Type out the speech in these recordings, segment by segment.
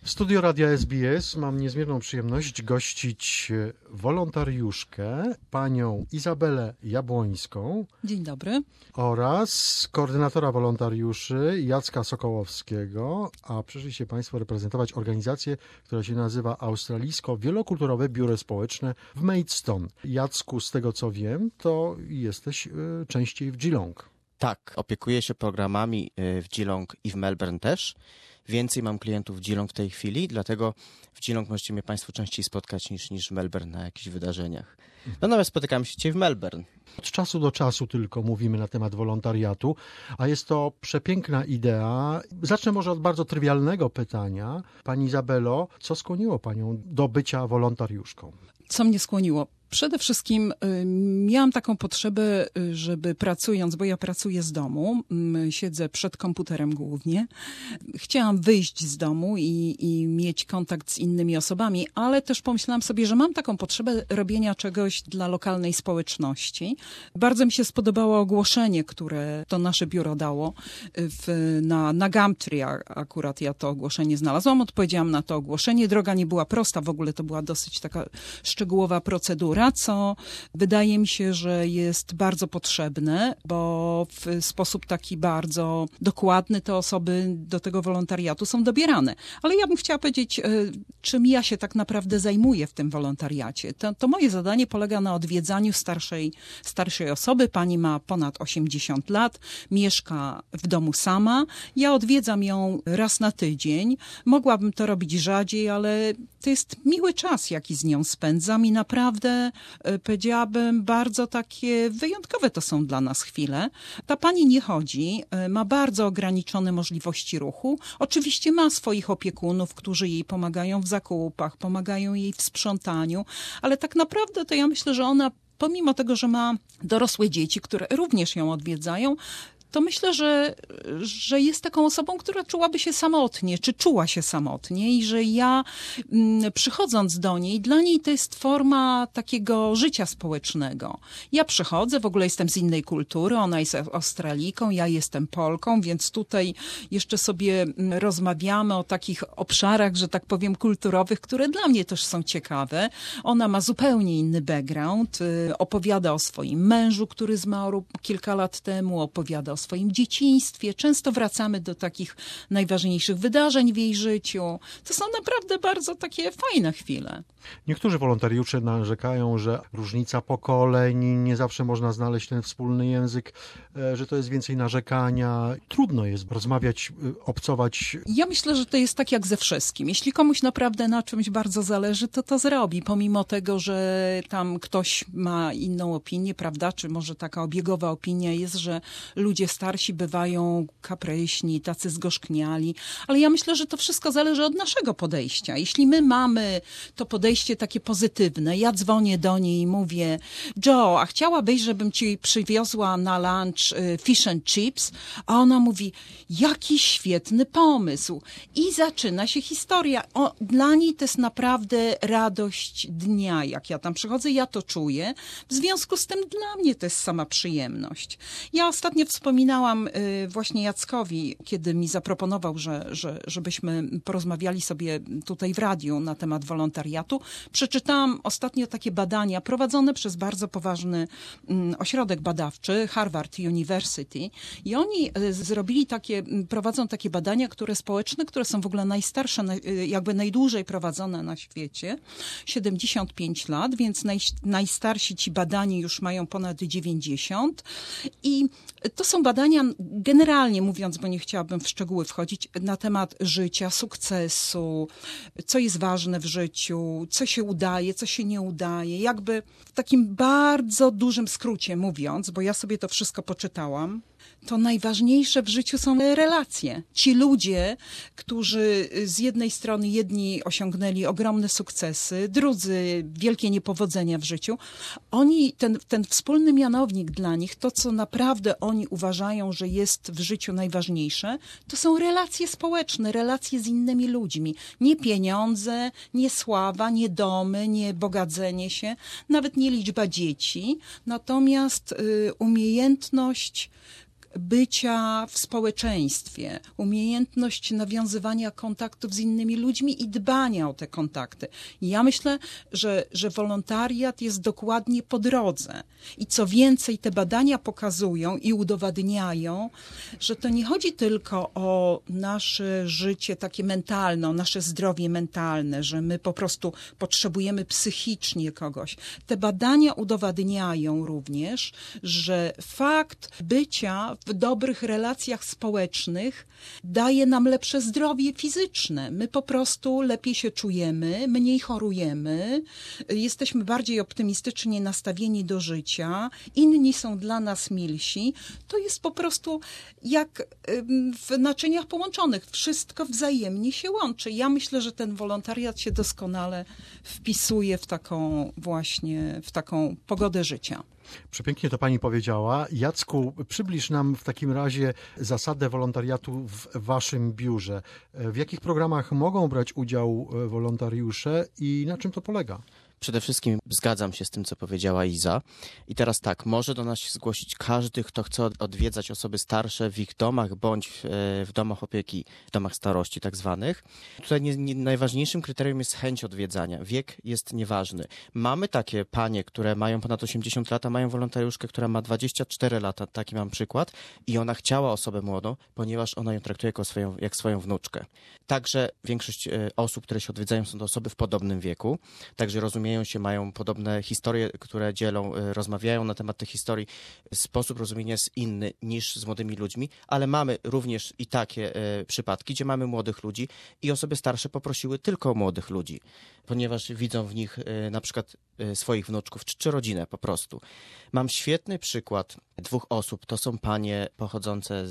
W studiu Radia SBS mam niezmierną przyjemność gościć wolontariuszkę, panią Izabelę Jabłońską. Dzień dobry. Oraz koordynatora wolontariuszy Jacka Sokołowskiego, a przyszliście państwo reprezentować organizację, która się nazywa Australijsko-Wielokulturowe Biuro Społeczne w Maidstone. Jacku, z tego co wiem, to jesteś częściej w Geelong. Tak, opiekuję się programami w Geelong i w Melbourne też. Więcej mam klientów w Geelong w tej chwili, dlatego w Geelong możecie mnie państwo częściej spotkać niż w Melbourne na jakichś wydarzeniach. No nawet spotykamy się dzisiaj w Melbourne. Od czasu do czasu tylko mówimy na temat wolontariatu, a jest to przepiękna idea. Zacznę może od bardzo trywialnego pytania. Pani Izabelo, co skłoniło panią do bycia wolontariuszką? Co mnie skłoniło? Przede wszystkim miałam taką potrzebę, żeby pracując, bo ja pracuję z domu, siedzę przed komputerem głównie, chciałam wyjść z domu i mieć kontakt z innymi osobami, ale też pomyślałam sobie, że mam taką potrzebę robienia czegoś dla lokalnej społeczności. Bardzo mi się spodobało ogłoszenie, które to nasze biuro dało na Gumtree. Akurat ja to ogłoszenie znalazłam, odpowiedziałam na to ogłoszenie. Droga nie była prosta, w ogóle to była dosyć taka szczegółowa procedura, co wydaje mi się, że jest bardzo potrzebne, bo w sposób taki bardzo dokładny te osoby do tego wolontariatu są dobierane. Ale ja bym chciała powiedzieć, czym ja się tak naprawdę zajmuję w tym wolontariacie. To moje zadanie polega na odwiedzaniu starszej osoby. Pani ma ponad 80 lat, mieszka w domu sama. Ja odwiedzam ją raz na tydzień. Mogłabym to robić rzadziej, ale to jest miły czas, jaki z nią spędzam i naprawdę powiedziałabym, bardzo takie wyjątkowe to są dla nas chwile. Ta pani nie chodzi, ma bardzo ograniczone możliwości ruchu. Oczywiście ma swoich opiekunów, którzy jej pomagają w zakupach, pomagają jej w sprzątaniu, ale tak naprawdę to ja myślę, że ona, pomimo tego, że ma dorosłe dzieci, które również ją odwiedzają, to myślę, że jest taką osobą, która czułaby się samotnie, czy czuła się samotnie i że ja przychodząc do niej, dla niej to jest forma takiego życia społecznego. Ja przychodzę, w ogóle jestem z innej kultury, ona jest Australijką, ja jestem Polką, więc tutaj jeszcze sobie rozmawiamy o takich obszarach, że tak powiem, kulturowych, które dla mnie też są ciekawe. Ona ma zupełnie inny background, opowiada o swoim mężu, który zmarł kilka lat temu, opowiada o swoim dzieciństwie. Często wracamy do takich najważniejszych wydarzeń w jej życiu. To są naprawdę bardzo takie fajne chwile. Niektórzy wolontariusze narzekają, że różnica pokoleń, nie zawsze można znaleźć ten wspólny język, że to jest więcej narzekania. Trudno jest rozmawiać, obcować. Ja myślę, że to jest tak jak ze wszystkim. Jeśli komuś naprawdę na czymś bardzo zależy, to zrobi. Pomimo tego, że tam ktoś ma inną opinię, prawda? Czy może taka obiegowa opinia jest, że ludzie starsi bywają kapryśni, tacy zgorzkniali. Ale ja myślę, że to wszystko zależy od naszego podejścia. Jeśli my mamy to podejście takie pozytywne, ja dzwonię do niej i mówię: Joe, a chciałabyś, żebym ci przywiozła na lunch fish and chips? A ona mówi: jaki świetny pomysł. I zaczyna się historia. Dla niej to jest naprawdę radość dnia. Jak ja tam przychodzę, ja to czuję. W związku z tym dla mnie to jest sama przyjemność. Ja ostatnio wspominałam właśnie Jackowi, kiedy mi zaproponował, żebyśmy porozmawiali sobie tutaj w radiu na temat wolontariatu. Przeczytałam ostatnio takie badania prowadzone przez bardzo poważny ośrodek badawczy, Harvard University, i oni prowadzą takie badania, społeczne, które są w ogóle najstarsze, jakby najdłużej prowadzone na świecie, 75 lat, więc najstarsi ci badani już mają ponad 90 i to są badania, generalnie mówiąc, bo nie chciałabym w szczegóły wchodzić, na temat życia, sukcesu, co jest ważne w życiu, co się udaje, co się nie udaje. Jakby w takim bardzo dużym skrócie mówiąc, bo ja sobie to wszystko poczytałam, to najważniejsze w życiu są relacje. Ci ludzie, którzy z jednej strony jedni osiągnęli ogromne sukcesy, drudzy wielkie niepowodzenia w życiu, oni, ten wspólny mianownik dla nich, to co naprawdę oni uważają, że jest w życiu najważniejsze, to są relacje społeczne, relacje z innymi ludźmi. Nie pieniądze, nie sława, nie domy, nie bogacenie się, nawet nie liczba dzieci, natomiast umiejętność bycia w społeczeństwie, umiejętność nawiązywania kontaktów z innymi ludźmi i dbania o te kontakty. Ja myślę, że wolontariat jest dokładnie po drodze. I co więcej, te badania pokazują i udowadniają, że to nie chodzi tylko o nasze życie takie mentalne, o nasze zdrowie mentalne, że my po prostu potrzebujemy psychicznie kogoś. Te badania udowadniają również, że fakt bycia w dobrych relacjach społecznych daje nam lepsze zdrowie fizyczne. My po prostu lepiej się czujemy, mniej chorujemy, jesteśmy bardziej optymistycznie nastawieni do życia, inni są dla nas milsi. To jest po prostu jak w naczyniach połączonych. Wszystko wzajemnie się łączy. Ja myślę, że ten wolontariat się doskonale wpisuje w taką pogodę życia. Przepięknie to pani powiedziała. Jacku, przybliż nam w takim razie zasadę wolontariatu w waszym biurze. W jakich programach mogą brać udział wolontariusze i na czym to polega? Przede wszystkim zgadzam się z tym, co powiedziała Iza. I teraz tak, może do nas się zgłosić każdy, kto chce odwiedzać osoby starsze w ich domach bądź w domach opieki, w domach starości tak zwanych. Tutaj najważniejszym kryterium jest chęć odwiedzania. Wiek jest nieważny. Mamy takie panie, które mają ponad 80 lat, a mają wolontariuszkę, która ma 24 lata, taki mam przykład, i ona chciała osobę młodą, ponieważ ona ją traktuje jak swoją wnuczkę. Także większość osób, które się odwiedzają, są to osoby w podobnym wieku, także rozumieją się, mają podobne historie, które dzielą, rozmawiają na temat tych historii. Sposób rozumienia jest inny niż z młodymi ludźmi, ale mamy również i takie przypadki, gdzie mamy młodych ludzi i osoby starsze poprosiły tylko młodych ludzi, ponieważ widzą w nich na przykład swoich wnuczków czy rodzinę po prostu. Mam świetny przykład 2 osób, to są panie pochodzące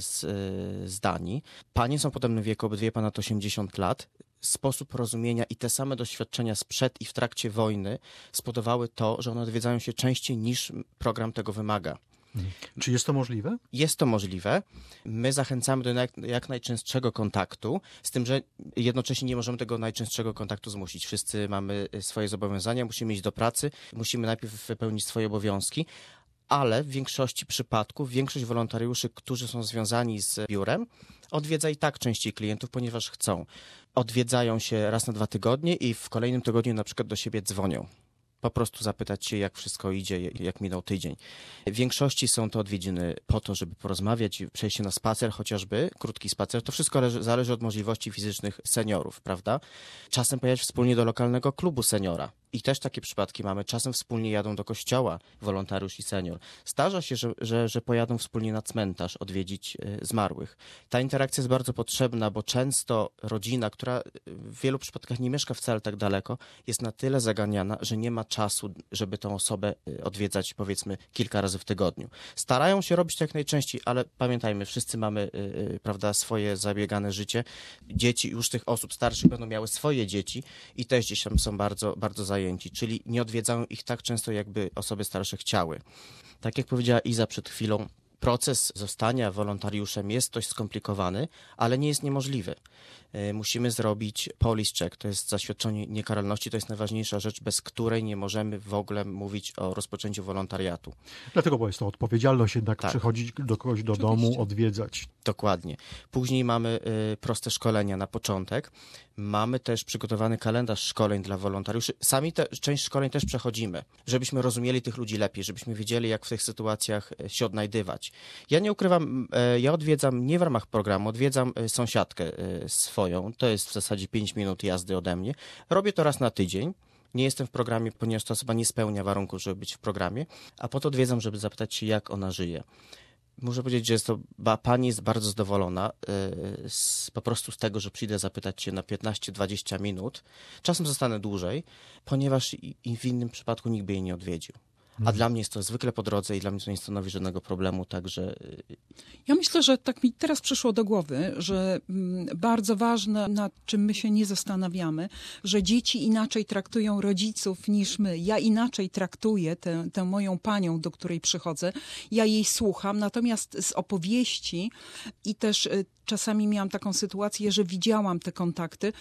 z Danii. Panie są w podobnym wieku, obydwie ponad 80 lat. Sposób rozumienia i te same doświadczenia sprzed i w trakcie wojny spowodowały to, że one odwiedzają się częściej niż program tego wymaga. Czy jest to możliwe? Jest to możliwe. My zachęcamy do jak najczęstszego kontaktu, z tym, że jednocześnie nie możemy tego najczęstszego kontaktu zmusić. Wszyscy mamy swoje zobowiązania, musimy iść do pracy, musimy najpierw wypełnić swoje obowiązki, ale w większości przypadków większość wolontariuszy, którzy są związani z biurem, odwiedza i tak częściej klientów, ponieważ chcą. Odwiedzają się raz na 2 tygodnie i w kolejnym tygodniu na przykład do siebie dzwonią. Po prostu zapytać się, jak wszystko idzie, jak minął tydzień. W większości są to odwiedziny po to, żeby porozmawiać, przejść się na spacer chociażby, krótki spacer. To wszystko zależy od możliwości fizycznych seniorów, prawda? Czasem pojechać wspólnie do lokalnego klubu seniora. I też takie przypadki mamy. Czasem wspólnie jadą do kościoła wolontariusz i senior. Zdarza się, że pojadą wspólnie na cmentarz odwiedzić zmarłych. Ta interakcja jest bardzo potrzebna, bo często rodzina, która w wielu przypadkach nie mieszka wcale tak daleko, jest na tyle zaganiana, że nie ma czasu, żeby tą osobę odwiedzać powiedzmy kilka razy w tygodniu. Starają się robić to jak najczęściej, ale pamiętajmy, wszyscy mamy prawda, swoje zabiegane życie. Dzieci już tych osób starszych będą miały swoje dzieci i też gdzieś tam są bardzo, bardzo zajęci, czyli nie odwiedzają ich tak często, jakby osoby starsze chciały. Tak jak powiedziała Iza przed chwilą, proces zostania wolontariuszem jest dość skomplikowany, ale nie jest niemożliwy. Musimy zrobić police check, to jest zaświadczenie niekaralności, to jest najważniejsza rzecz, bez której nie możemy w ogóle mówić o rozpoczęciu wolontariatu. Dlatego, bo jest to odpowiedzialność jednak tak. Przychodzić do kogoś do Oczywiście. domu, odwiedzać. Dokładnie. Później mamy proste szkolenia na początek. Mamy też przygotowany kalendarz szkoleń dla wolontariuszy. Sami część szkoleń też przechodzimy, żebyśmy rozumieli tych ludzi lepiej, żebyśmy wiedzieli, jak w tych sytuacjach się odnajdywać. Ja nie ukrywam, ja odwiedzam nie w ramach programu, odwiedzam sąsiadkę swoją. To jest w zasadzie 5 minut jazdy ode mnie. Robię to raz na tydzień. Nie jestem w programie, ponieważ ta osoba nie spełnia warunków, żeby być w programie, a po to odwiedzam, żeby zapytać się, jak ona żyje. Muszę powiedzieć, że pani jest bardzo zadowolona po prostu z tego, że przyjdę zapytać się na 15-20 minut. Czasem zostanę dłużej, ponieważ i w innym przypadku nikt by jej nie odwiedził. A dla mnie jest to zwykle po drodze i dla mnie to nie stanowi żadnego problemu, także... Ja myślę, że tak mi teraz przyszło do głowy, że bardzo ważne, nad czym my się nie zastanawiamy, że dzieci inaczej traktują rodziców niż my. Ja inaczej traktuję tę moją panią, do której przychodzę. Ja jej słucham, natomiast z opowieści i też czasami miałam taką sytuację, że widziałam te kontakty,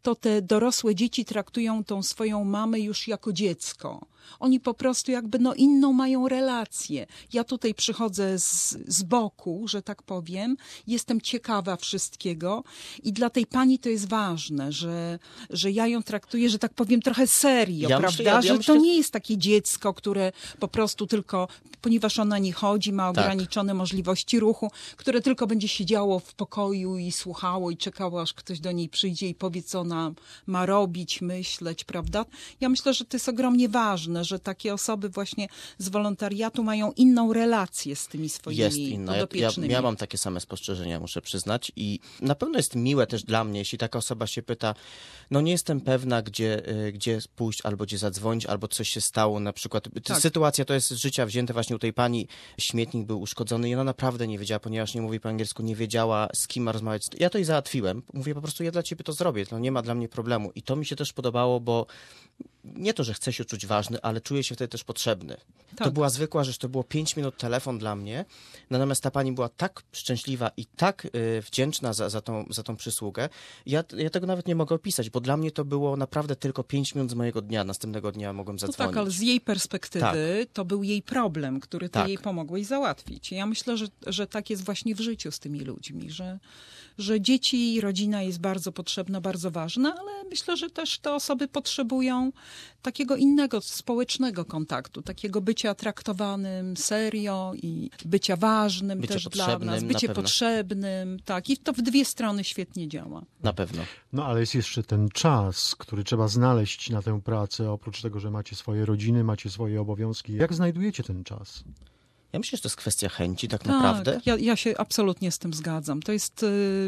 to te dorosłe dzieci traktują tą swoją mamę już jako dziecko. Oni po prostu jakby inną mają relację. Ja tutaj przychodzę z boku, że tak powiem, jestem ciekawa wszystkiego i dla tej pani to jest ważne, że ja ją traktuję, że tak powiem, trochę serio, prawda? Że to nie jest takie dziecko, które po prostu tylko, ponieważ ona nie chodzi, ma ograniczone możliwości ruchu, które tylko będzie siedziało w pokoju i słuchało i czekało, aż ktoś do niej przyjdzie i powie, co ona ma robić, myśleć, prawda? Ja myślę, że to jest ogromnie ważne, że takie osoby właśnie z wolontariatu mają inną relację z tymi swoimi podopiecznymi. Ja mam takie same spostrzeżenia, muszę przyznać, i na pewno jest miłe też dla mnie, jeśli taka osoba się pyta, nie jestem pewna, gdzie pójść, albo gdzie zadzwonić, albo coś się stało, na przykład. Sytuacja to jest z życia wzięte właśnie u tej pani, śmietnik był uszkodzony i ona naprawdę nie wiedziała, ponieważ nie mówi po angielsku, nie wiedziała, z kim ma rozmawiać. Ja to jej załatwiłem. Mówię po prostu, ja dla ciebie to zrobię, nie ma dla mnie problemu. I to mi się też podobało, bo nie to, że chcę się czuć ważny, ale czuję się wtedy też potrzebny. To była zwykła rzecz, to było 5 minut telefon dla mnie, natomiast ta pani była tak szczęśliwa i tak wdzięczna za tą przysługę. Ja tego nawet nie mogę opisać, bo dla mnie to było naprawdę tylko 5 minut z mojego dnia. Następnego dnia mogłem zadzwonić. Tak, ale z jej perspektywy to był jej problem, który ty jej pomogłeś załatwić. Ja myślę, że tak jest właśnie w życiu z tymi ludźmi, że dzieci i rodzina jest bardzo potrzebna, bardzo ważna, ale myślę, że też te osoby potrzebują takiego innego społecznego kontaktu, takiego bycia traktowanym serio i bycia ważnym też dla nas, bycie potrzebnym. Tak, i to w dwie strony świetnie działa. Na pewno. Ale jest jeszcze ten czas, który trzeba znaleźć na tę pracę, oprócz tego, że macie swoje rodziny, macie swoje obowiązki. Jak znajdujecie ten czas? Ja myślę, że to jest kwestia chęci tak naprawdę. Ja się absolutnie z tym zgadzam. To jest...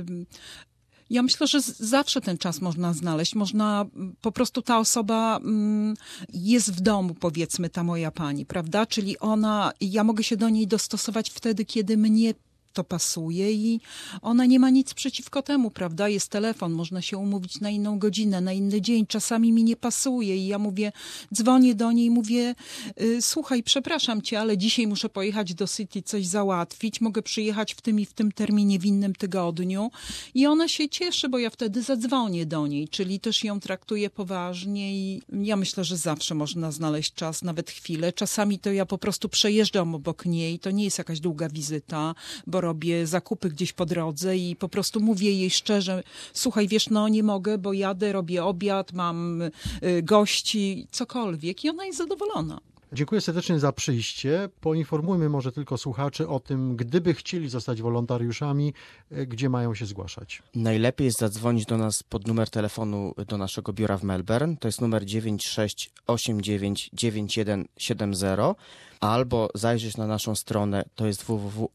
Ja myślę, że zawsze ten czas można znaleźć. Po prostu ta osoba jest w domu, powiedzmy, ta moja pani, prawda? Czyli ja mogę się do niej dostosować wtedy, kiedy mnie to pasuje i ona nie ma nic przeciwko temu, prawda? Jest telefon, można się umówić na inną godzinę, na inny dzień. Czasami mi nie pasuje i ja dzwonię do niej i mówię, słuchaj, przepraszam cię, ale dzisiaj muszę pojechać do City, coś załatwić, mogę przyjechać w tym i w tym terminie, w innym tygodniu. I ona się cieszy, bo ja wtedy zadzwonię do niej, czyli też ją traktuję poważnie i ja myślę, że zawsze można znaleźć czas, nawet chwilę. Czasami to ja po prostu przejeżdżam obok niej, to nie jest jakaś długa wizyta, bo robię zakupy gdzieś po drodze i po prostu mówię jej szczerze, słuchaj, wiesz, nie mogę, bo jadę, robię obiad, mam gości, cokolwiek i ona jest zadowolona. Dziękuję serdecznie za przyjście. Poinformujmy może tylko słuchaczy o tym, gdyby chcieli zostać wolontariuszami, gdzie mają się zgłaszać. Najlepiej jest zadzwonić do nas pod numer telefonu do naszego biura w Melbourne. To jest numer 96899170 albo zajrzeć na naszą stronę, to jest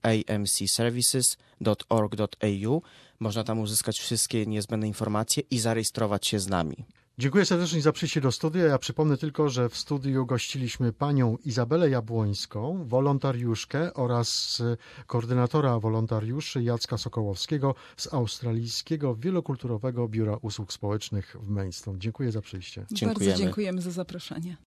www.amcservices.org.au. Można tam uzyskać wszystkie niezbędne informacje i zarejestrować się z nami. Dziękuję serdecznie za przyjście do studia. Ja przypomnę tylko, że w studiu gościliśmy panią Izabelę Jabłońską, wolontariuszkę oraz koordynatora wolontariuszy Jacka Sokołowskiego z Australijskiego Wielokulturowego Biura Usług Społecznych w Maidstone. Dziękuję za przyjście. Bardzo dziękujemy za zaproszenie.